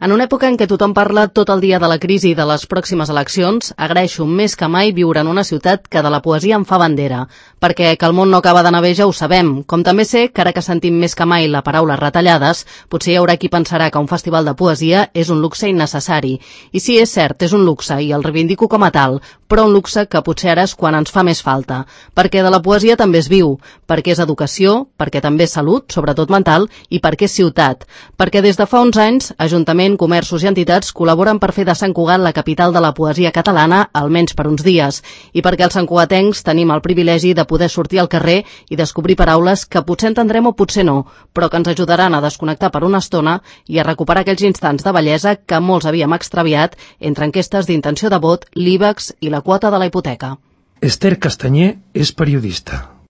En una època en què tothom parla tot el dia de la crisi i de les pròximes eleccions, agraeixo més que mai viure en una ciutat que de la poesia en fa bandera, perquè que el món no acaba d'anar bé ja ho sabem, com també sé que ara que sentim més que mai la paraula retallades, potser hi haurà qui pensarà que un festival de poesia és un luxe innecessari. I sí, és cert, és un luxe i el reivindico com a tal, però un luxe que potser ara és quan ens fa més falta, perquè de la poesia també es viu, perquè és educació, perquè també és salut, sobretot mental, i perquè és ciutat, perquè des de fa uns anys, Ajuntament, comerços i entitats col·laboren per fer de Sant Cugat la capital de la poesia catalana, almenys per uns dies, i perquè els santcugatencs tenim el privilegi de poder sortir al carrer i descobrir paraules que potser entendrem o potser no, però que ens ajudaran a desconnectar per una estona i a recuperar aquells instants de bellesa que molts havíem extraviat entre enquestes d'intenció de vot, l'IBEX i la quota de la hipoteca. Esther Castanyer és periodista.